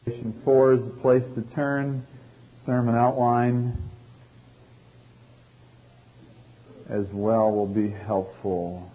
4 is the place to turn. Sermon outline as well will be helpful.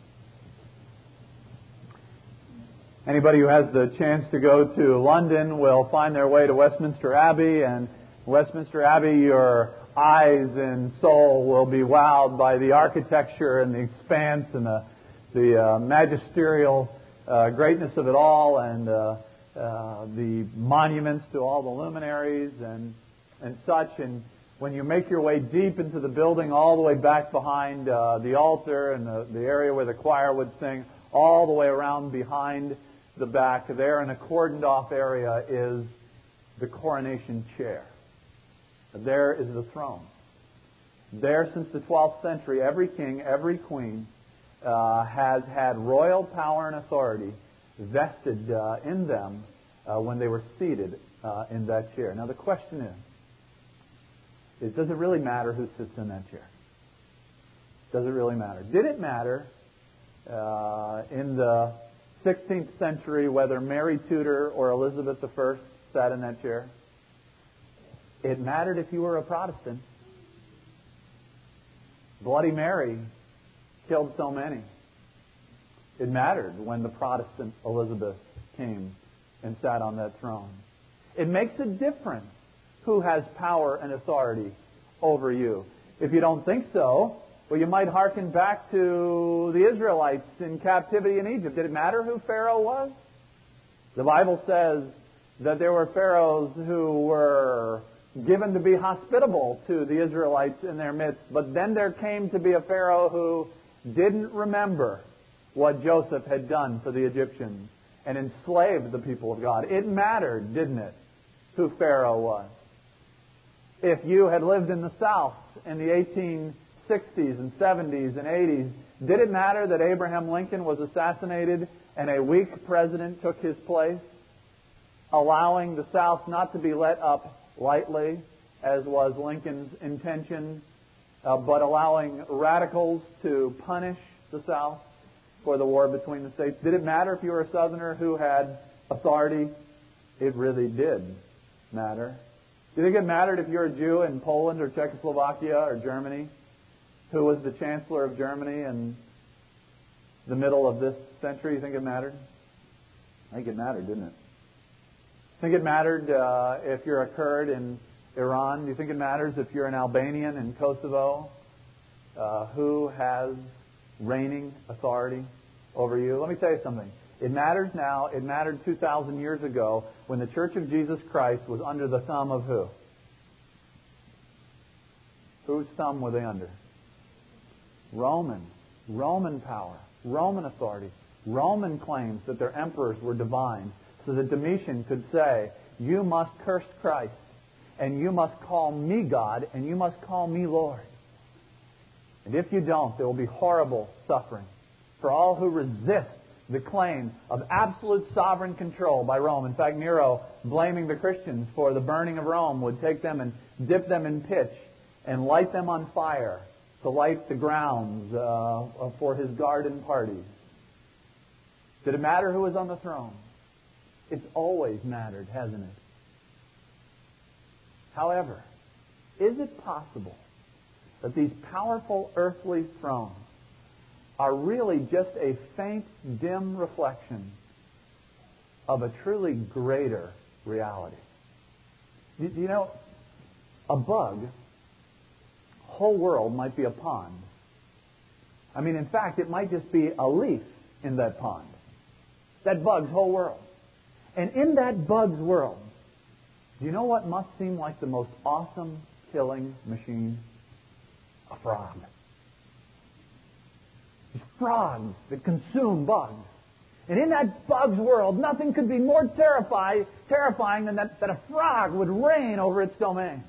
Anybody who has the chance to go to London will find their way to Westminster Abbey, and Westminster Abbey, your eyes and soul will be wowed by the architecture and the expanse and the magisterial greatness of it all, and the monuments to all the luminaries and such. And when you make your way deep into the building, all the way back behind the altar and the area where the choir would sing, all the way around behind the back, there in a cordoned off area is the coronation chair. There is the throne. There, since the 12th century, every king, every queen has had royal power and authority vested in them when they were seated in that chair. Now the question is, does it really matter who sits in that chair? Does it really matter? Did it matter in the 16th century whether Mary Tudor or Elizabeth I sat in that chair? It mattered if you were a Protestant. Bloody Mary killed so many. It mattered when the Protestant Elizabeth came and sat on that throne. It makes a difference who has power and authority over you. If you don't think so, well, you might hearken back to the Israelites in captivity in Egypt. Did it matter who Pharaoh was? The Bible says that there were pharaohs who were given to be hospitable to the Israelites in their midst, but then there came to be a Pharaoh who didn't remember what Joseph had done for the Egyptians and enslaved the people of God. It mattered, didn't it, who Pharaoh was? If you had lived in the South in the 1860s and 70s and 80s, did it matter that Abraham Lincoln was assassinated and a weak president took his place, allowing the South not to be let up lightly, as was Lincoln's intention, but allowing radicals to punish the South for the war between the states? Did it matter if you were a Southerner who had authority? It really did matter. Do you think it mattered if you're a Jew in Poland or Czechoslovakia or Germany? Who was the Chancellor of Germany in the middle of this century? You think it mattered? I think it mattered, didn't it? Think it mattered if you're a Kurd in Iran? Do you think it matters if you're an Albanian in Kosovo? Who has reigning authority over you? Let me tell you something. It matters now. It mattered 2,000 years ago when the Church of Jesus Christ was under the thumb of who? Whose thumb were they under? Roman power, Roman authority. Roman claims that their emperors were divine, so that Domitian could say, you must curse Christ, and you must call me God, and you must call me Lord. And if you don't, there will be horrible suffering for all who resist the claim of absolute sovereign control by Rome. In fact, Nero, blaming the Christians for the burning of Rome, would take them and dip them in pitch and light them on fire to light the grounds for his garden parties. Did it matter who was on the throne? It's always mattered, hasn't it? However, is it possible that these powerful earthly thrones are really just a faint, dim reflection of a truly greater reality? You know, a bug, whole world might be a pond. I mean, in fact, it might just be a leaf in that pond. That bug's whole world. And in that bug's world, do you know what must seem like the most awesome killing machine? A frog. These frogs that consume bugs. And in that bug's world, nothing could be more terrifying than that a frog would reign over its domain.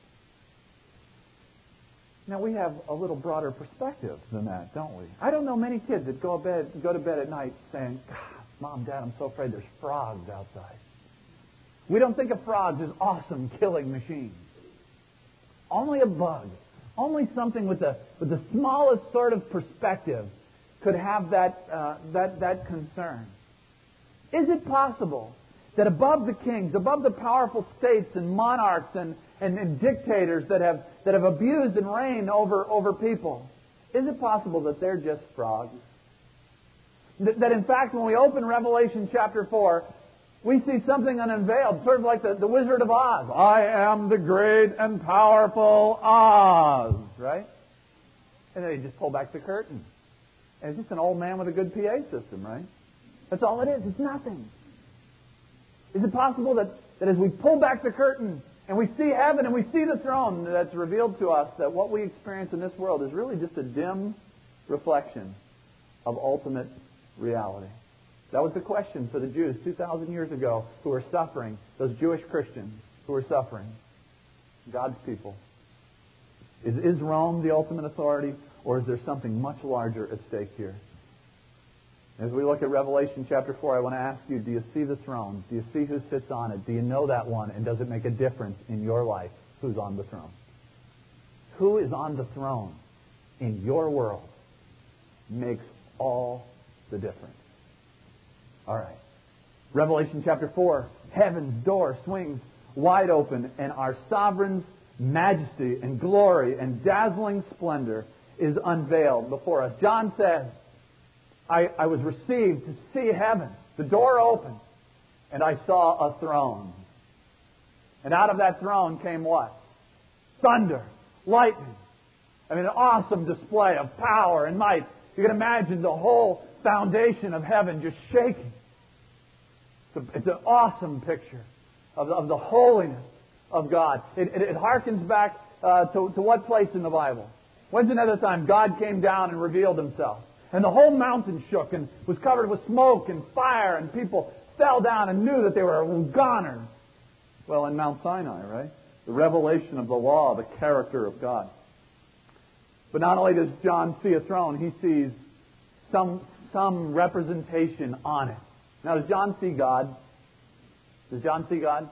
Now, we have a little broader perspective than that, don't we? I don't know many kids that go to bed at night saying, God, Mom, Dad, I'm so afraid there's frogs outside. We don't think of frogs as awesome killing machines. Only a bug, only something with the smallest sort of perspective could have that concern. Is it possible That above the kings, above the powerful states and monarchs and dictators that have abused and reigned over people, is it possible that they're just frogs? That in fact, when we open Revelation chapter 4, we see something unveiled, sort of like the Wizard of Oz. I am the great and powerful Oz, right? And then they just pull back the curtain. And it's just an old man with a good PA system, right? That's all it is. It's nothing. Is it possible that as we pull back the curtain and we see heaven and we see the throne, that's revealed to us that what we experience in this world is really just a dim reflection of ultimate reality? That was the question for the Jews 2,000 years ago who were suffering, those Jewish Christians who were suffering, God's people. Is Rome the ultimate authority, or is there something much larger at stake here? As we look at Revelation chapter 4, I want to ask you, do you see the throne? Do you see who sits on it? Do you know that one? And does it make a difference in your life who's on the throne? Who is on the throne in your world makes all the difference. All right. Revelation chapter 4, heaven's door swings wide open, and our sovereign's majesty and glory and dazzling splendor is unveiled before us. John says, I was received to see heaven, the door open, and I saw a throne. And out of that throne came what? Thunder, lightning. I mean, an awesome display of power and might. You can imagine the whole foundation of heaven just shaking. It's an awesome picture of the holiness of God. It harkens back to what place in the Bible? When's another time God came down and revealed Himself? And the whole mountain shook and was covered with smoke and fire, and people fell down and knew that they were goners. Well, in Mount Sinai, right? The revelation of the law, the character of God. But not only does John see a throne, he sees some representation on it. Now, does John see God? Does John see God?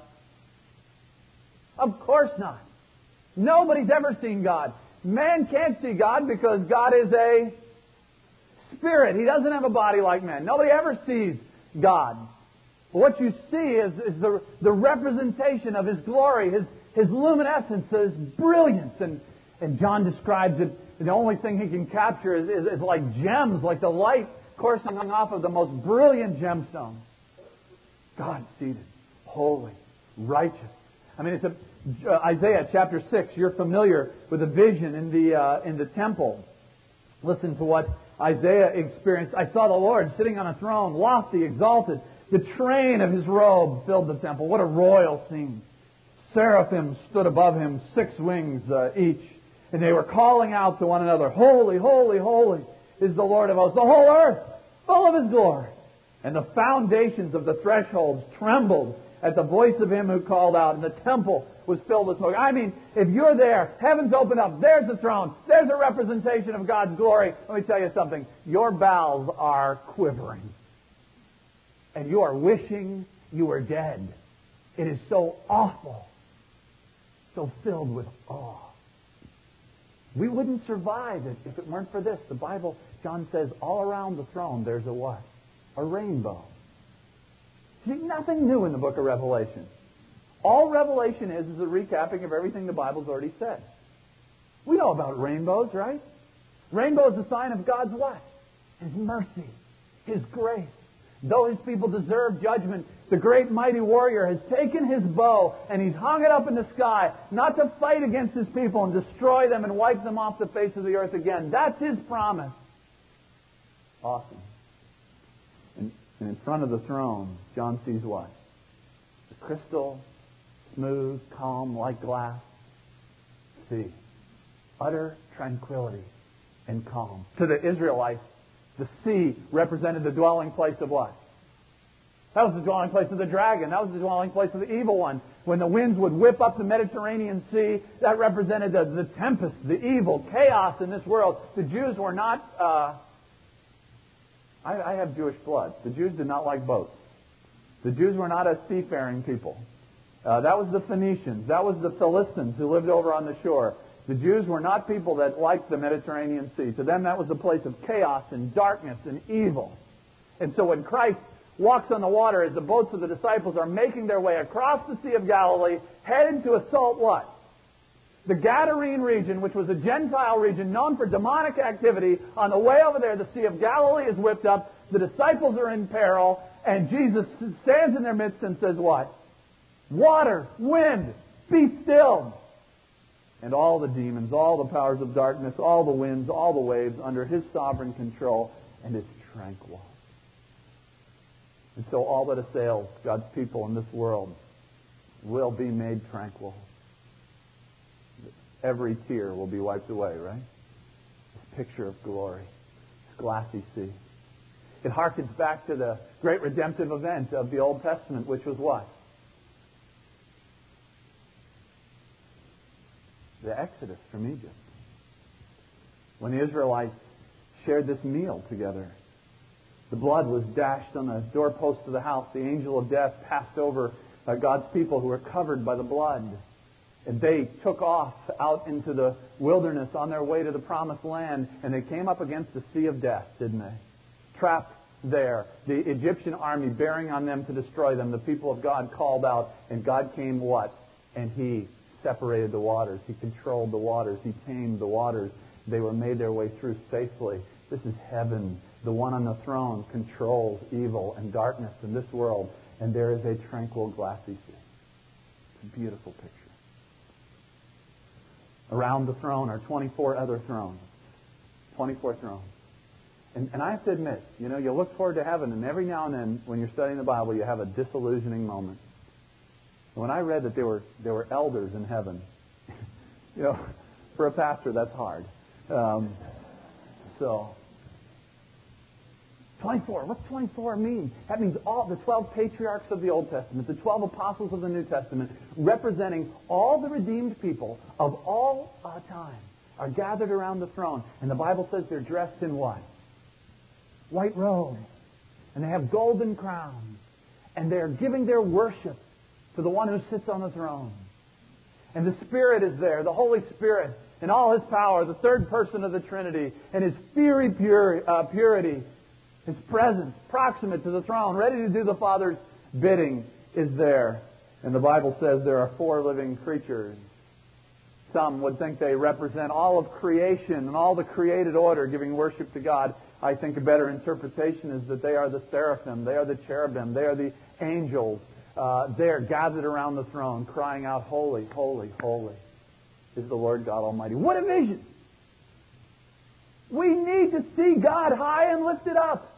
Of course not. Nobody's ever seen God. Man can't see God because God is a spirit. He doesn't have a body like man. Nobody ever sees God. But what you see is the representation of His glory, His luminescence, His brilliance. And John describes it, the only thing he can capture is like gems, like the light coursing off of the most brilliant gemstone. God seated, holy, righteous. I mean, it's Isaiah chapter 6. You're familiar with the vision in the temple. Listen to what Isaiah experienced. I saw the Lord sitting on a throne, lofty, exalted. The train of His robe filled the temple. What a royal scene. Seraphim stood above Him, 6 wings each. And they were calling out to one another, Holy, holy, holy is the Lord of hosts. The whole earth full of His glory. And the foundations of the thresholds trembled at the voice of Him who called out, and the temple was filled with smoke. I mean, if you're there, heaven's opened up, there's the throne, there's a representation of God's glory. Let me tell you something. Your bowels are quivering. And you are wishing you were dead. It is so awful, so filled with awe. We wouldn't survive it if it weren't for this. The Bible, John says, all around the throne there's a what? A rainbow. See, nothing new in the book of Revelation. All Revelation is a recapping of everything the Bible's already said. We know about rainbows, right? Rainbow is a sign of God's what? His mercy, His grace. Though His people deserve judgment, the great mighty warrior has taken his bow and He's hung it up in the sky, not to fight against His people and destroy them and wipe them off the face of the earth again. That's His promise. Awesome. And in front of the throne, John sees what? The crystal, smooth, calm, like glass sea. Utter tranquility and calm. To the Israelites, the sea represented the dwelling place of what? That was the dwelling place of the dragon. That was the dwelling place of the evil one. When the winds would whip up the Mediterranean Sea, that represented the tempest, the evil, chaos in this world. The Jews were not... I have Jewish blood. The Jews did not like boats. The Jews were not a seafaring people. That was the Phoenicians. That was the Philistines who lived over on the shore. The Jews were not people that liked the Mediterranean Sea. To them, that was the place of chaos and darkness and evil. And so when Christ walks on the water as the boats of the disciples are making their way across the Sea of Galilee, heading to assault what? The Gadarene region, which was a Gentile region known for demonic activity. On the way over there, the Sea of Galilee is whipped up. The disciples are in peril. And Jesus stands in their midst and says what? Water, wind, be still. And all the demons, all the powers of darkness, all the winds, all the waves under His sovereign control. And it's tranquil. And so all that assails God's people in this world will be made tranquil. Every tear will be wiped away, right? This picture of glory, this glassy sea. It harkens back to the great redemptive event of the Old Testament, which was what? The Exodus from Egypt. When the Israelites shared this meal together, the blood was dashed on the doorpost of the house. The angel of death passed over God's people who were covered by the blood. And they took off out into the wilderness on their way to the promised land, and they came up against the sea of death, didn't they? Trapped there. The Egyptian army bearing on them to destroy them. The people of God called out, and God came what? And He separated the waters. He controlled the waters. He tamed the waters. They were made their way through safely. This is heaven. The one on the throne controls evil and darkness in this world, and there is a tranquil, glassy sea. It's a beautiful picture. Around the throne are 24 other thrones. 24 thrones. And I have to admit, you look forward to heaven, and every now and then, when you're studying the Bible, you have a disillusioning moment. When I read that there were elders in heaven, for a pastor, that's hard. 24. What's 24 mean? That means all the 12 patriarchs of the Old Testament, the 12 apostles of the New Testament, representing all the redeemed people of all time, are gathered around the throne. And the Bible says they're dressed in what? White robes. And they have golden crowns. And they're giving their worship to the one who sits on the throne. And the Spirit is there, the Holy Spirit, in all His power, the third person of the Trinity, and His fiery purity. His presence, proximate to the throne, ready to do the Father's bidding, is there. And the Bible says there are 4 living creatures. Some would think they represent all of creation and all the created order giving worship to God. I think a better interpretation is that they are the seraphim, they are the cherubim, they are the angels. They are gathered around the throne, crying out, "Holy, holy, holy is the Lord God Almighty." What a vision! We need to see God high and lifted up.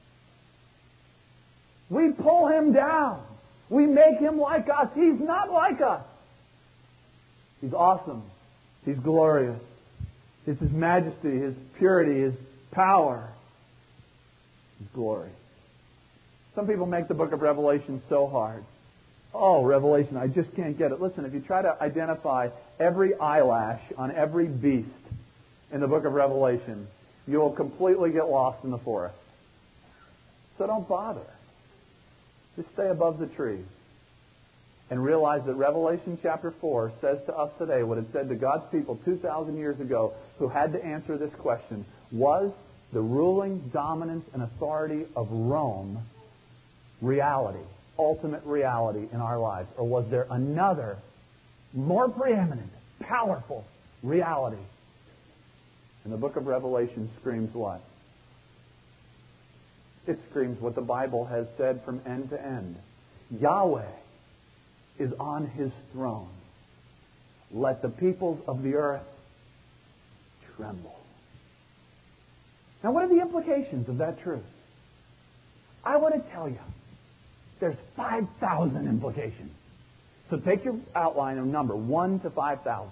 We pull Him down. We make Him like us. He's not like us. He's awesome. He's glorious. It's His majesty, His purity, His power, His glory. Some people make the book of Revelation so hard. Oh, Revelation, I just can't get it. Listen, if you try to identify every eyelash on every beast in the book of Revelation, you will completely get lost in the forest. So don't bother. Just stay above the trees and realize that Revelation chapter 4 says to us today what it said to God's people 2,000 years ago who had to answer this question. Was the ruling dominance and authority of Rome reality, ultimate reality in our lives? Or was there another, more preeminent, powerful reality? And the book of Revelation screams what? It screams what the Bible has said from end to end. Yahweh is on His throne. Let the peoples of the earth tremble. Now, what are the implications of that truth? I want to tell you, there's 5,000 implications. So take your outline of number 1 to 5,000.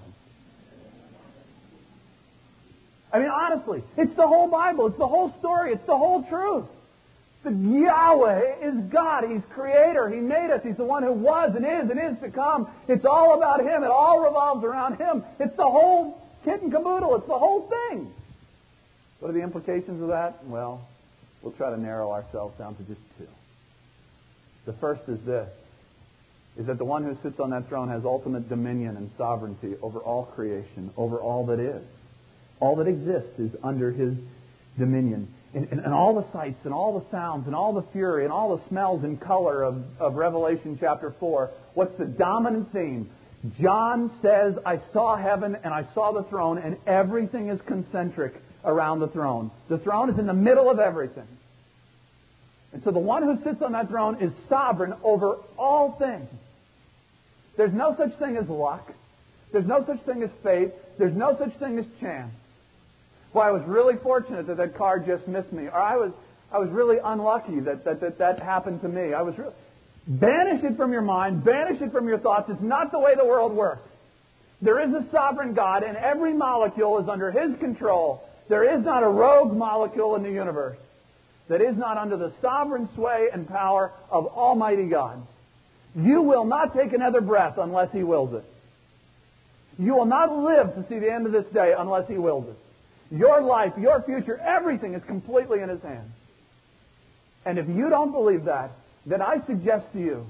I mean, honestly, it's the whole Bible. It's the whole story. It's the whole truth. The Yahweh is God. He's Creator. He made us. He's the one who was and is to come. It's all about Him. It all revolves around Him. It's the whole kit and caboodle. It's the whole thing. What are the implications of that? Well, we'll try to narrow ourselves down to just 2. The first is this, is that the one who sits on that throne has ultimate dominion and sovereignty over all creation, over all that is. All that exists is under His dominion. and all the sights and all the sounds and all the fury and all the smells and color of Revelation chapter 4, what's the dominant theme? John says, I saw heaven and I saw the throne, and everything is concentric around the throne. The throne is in the middle of everything. And so the one who sits on that throne is sovereign over all things. There's no such thing as luck. There's no such thing as fate. There's no such thing as chance. Well, I was really fortunate that car just missed me. Or I was really unlucky that happened to me. Banish it from your mind. Banish it from your thoughts. It's not the way the world works. There is a sovereign God, and every molecule is under His control. There is not a rogue molecule in the universe that is not under the sovereign sway and power of Almighty God. You will not take another breath unless He wills it. You will not live to see the end of this day unless He wills it. Your life, your future, everything is completely in His hands. And if you don't believe that, then I suggest to you,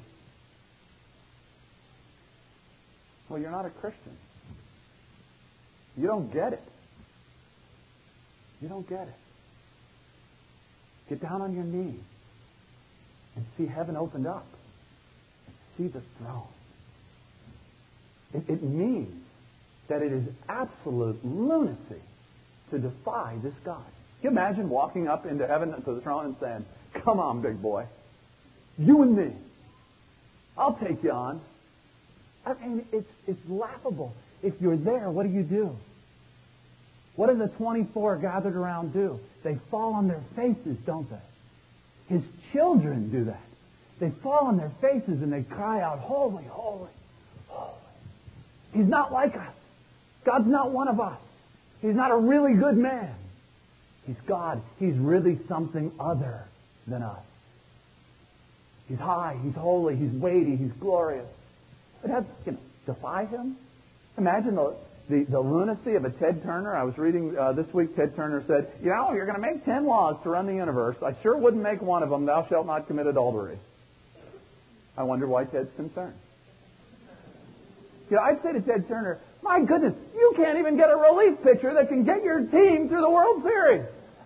well, you're not a Christian. You don't get it. You don't get it. Get down on your knees and see heaven opened up. And see the throne. It means that it is absolute lunacy to defy this God. Can you imagine walking up into heaven to the throne and saying, come on, big boy. You and me. I'll take you on. I mean, it's laughable. If you're there, what do? What do the 24 gathered around do? They fall on their faces, don't they? His children do that. They fall on their faces and they cry out, holy, holy, holy. He's not like us. God's not one of us. He's not a really good man. He's God. He's really something other than us. He's high, He's holy, He's weighty, He's glorious. But defy Him? Imagine the lunacy of a Ted Turner. I was reading this week, Ted Turner said, you're going to make 10 laws to run the universe. I sure wouldn't make one of them, thou shalt not commit adultery. I wonder why Ted's concerned. I'd say to Ted Turner, my goodness, you can't even get a relief pitcher that can get your team through the World Series.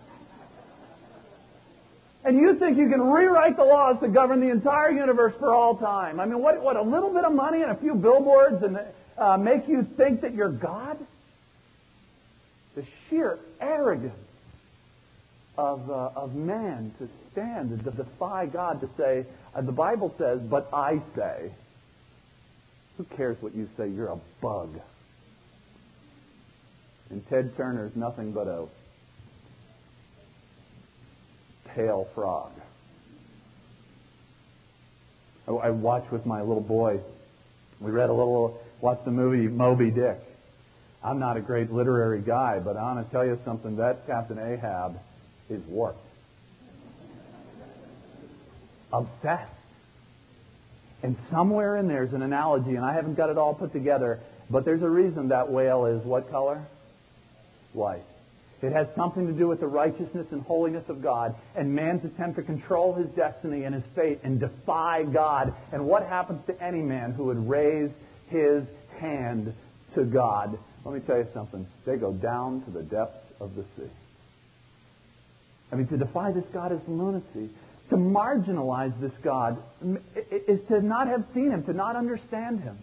And you think you can rewrite the laws to govern the entire universe for all time. I mean, what a little bit of money and a few billboards and make you think that you're God? The sheer arrogance of man to stand, to defy God, to say, the Bible says, but I say. Who cares what you say? You're a bug. And Ted Turner's nothing but a pale frog. I watched with my little boy. We watched the movie Moby Dick. I'm not a great literary guy, but I want to tell you something. That Captain Ahab is warped. Obsessed. And somewhere in there's an analogy, and I haven't got it all put together, but there's a reason that whale is what color? White. It has something to do with the righteousness and holiness of God and man's attempt to control his destiny and his fate and defy God. And what happens to any man who would raise his hand to God? Let me tell you something. They go down to the depths of the sea. I mean, to defy this God is lunacy. To marginalize this God is to not have seen Him, to not understand Him.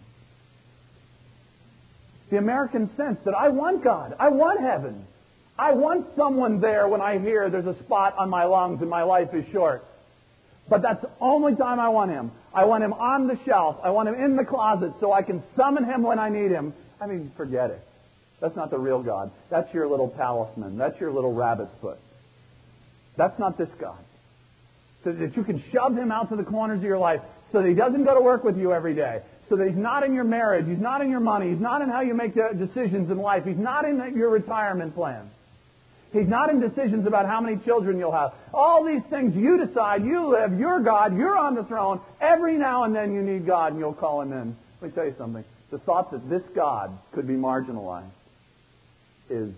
The American sense that I want God. I want heaven. I want someone there when I hear there's a spot on my lungs and my life is short. But that's the only time I want Him. I want Him on the shelf. I want Him in the closet so I can summon Him when I need Him. I mean, forget it. That's not the real God. That's your little talisman. That's your little rabbit's foot. That's not this God. So that you can shove Him out to the corners of your life so that He doesn't go to work with you every day. So that He's not in your marriage. He's not in your money. He's not in how you make decisions in life. He's not in your retirement plan. He's not in decisions about how many children you'll have. All these things you decide, you live, you're God, you're on the throne. Every now and then you need God and you'll call Him in. Let me tell you something. The thought that this God could be marginalized is,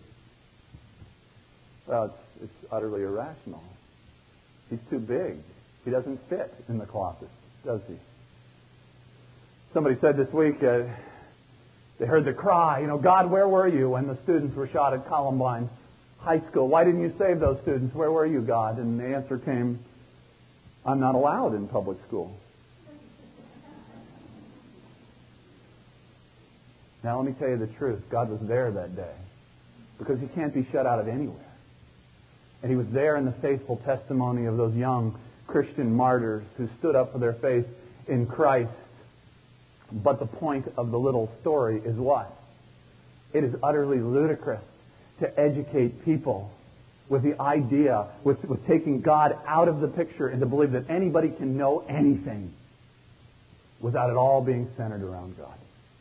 well, it's utterly irrational. He's too big. He doesn't fit in the closet, does he? Somebody said this week, they heard the cry, God, where were you when the students were shot at Columbine? high school. Why didn't you save those students? Where were you, God? And the answer came, I'm not allowed in public school. Now let me tell you the truth. God was there that day because He can't be shut out of anywhere. And He was there in the faithful testimony of those young Christian martyrs who stood up for their faith in Christ. But the point of the little story is what? It is utterly ludicrous to educate people with the idea, with taking God out of the picture and to believe that anybody can know anything without it all being centered around God.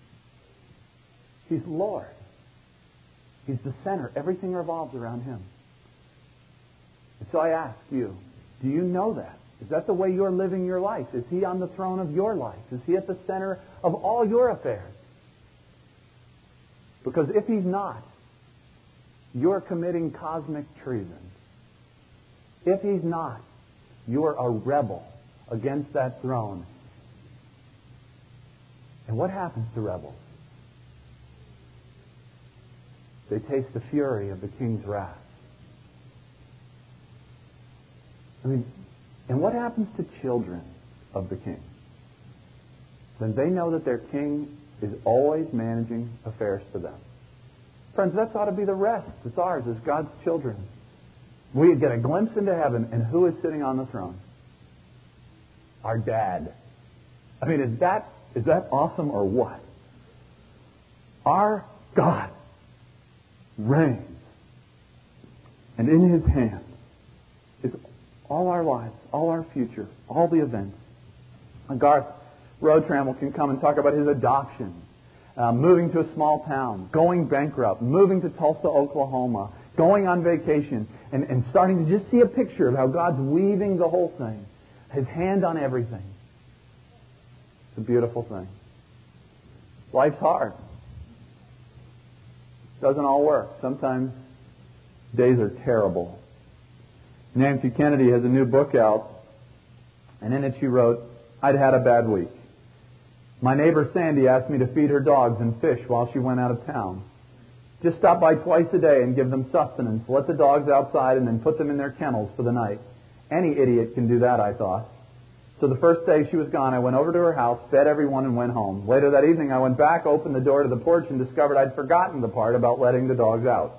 He's Lord. He's the center. Everything revolves around Him. And so I ask you, do you know that? Is that the way you're living your life? Is He on the throne of your life? Is He at the center of all your affairs? Because if He's not, you're committing cosmic treason. If He's not, you're a rebel against that throne. And what happens to rebels? They taste the fury of the king's wrath. And what happens to children of the king? When they know that their king is always managing affairs for them. Friends, that ought to be the rest. It's ours as God's children. We get a glimpse into heaven, and who is sitting on the throne? Our Dad. I mean, is that awesome or what? Our God reigns. And in His hand is all our lives, all our future, all the events. And Garth Road-Trammell can come and talk about his adoption, moving to a small town, going bankrupt, moving to Tulsa, Oklahoma, going on vacation, and starting to just see a picture of how God's weaving the whole thing. His hand on everything. It's a beautiful thing. Life's hard. Doesn't all work. Sometimes days are terrible. Nancy Kennedy has a new book out, and in it she wrote, I'd had a bad week. My neighbor Sandy asked me to feed her dogs and fish while she went out of town. Just stop by twice a day and give them sustenance. Let the dogs outside and then put them in their kennels for the night. Any idiot can do that, I thought. So the first day she was gone, I went over to her house, fed everyone, and went home. Later that evening, I went back, opened the door to the porch, and discovered I'd forgotten the part about letting the dogs out.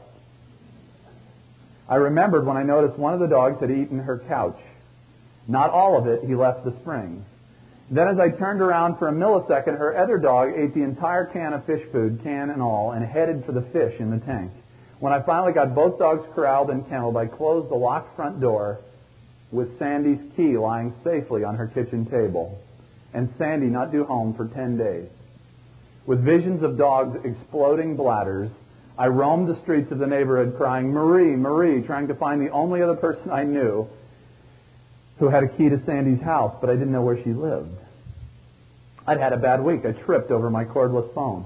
I remembered when I noticed one of the dogs had eaten her couch. Not all of it, he left the springs. Then as I turned around for a millisecond, her other dog ate the entire can of fish food, can and all, and headed for the fish in the tank. When I finally got both dogs corralled and kenneled, I closed the locked front door with Sandy's key lying safely on her kitchen table, and Sandy not due home for 10 days. With visions of dogs exploding bladders, I roamed the streets of the neighborhood crying, Marie, Marie, trying to find the only other person I knew who had a key to Sandy's house, but I didn't know where she lived. I'd had a bad week. I tripped over my cordless phone.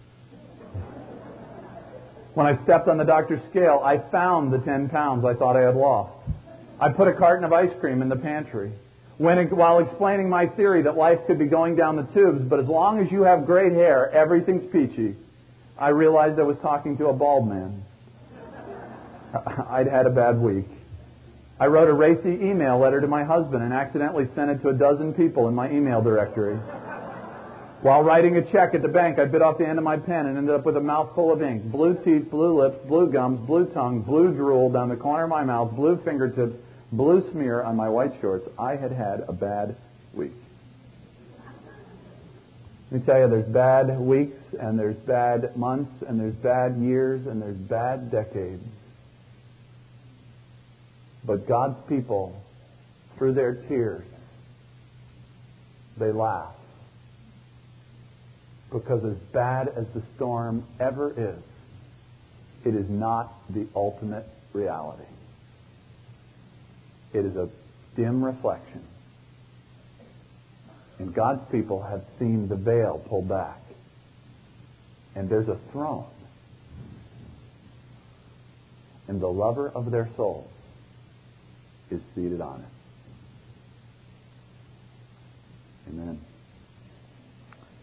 When I stepped on the doctor's scale, I found the 10 pounds I thought I had lost. I put a carton of ice cream in the pantry. While explaining my theory that life could be going down the tubes, but as long as you have great hair, everything's peachy, I realized I was talking to a bald man. I'd had a bad week. I wrote a racy email letter to my husband and accidentally sent it to 12 people in my email directory. While writing a check at the bank, I bit off the end of my pen and ended up with a mouthful of ink. Blue teeth, blue lips, blue gums, blue tongue, blue drool down the corner of my mouth, blue fingertips, blue smear on my white shorts. I had had a bad week. Let me tell you, there's bad weeks, and there's bad months, and there's bad years, and there's bad decades. But God's people, through their tears, they laugh. Because as bad as the storm ever is, it is not the ultimate reality. It is a dim reflection. And God's people have seen the veil pull back. And there's a throne. And the lover of their souls is seated on it. Amen.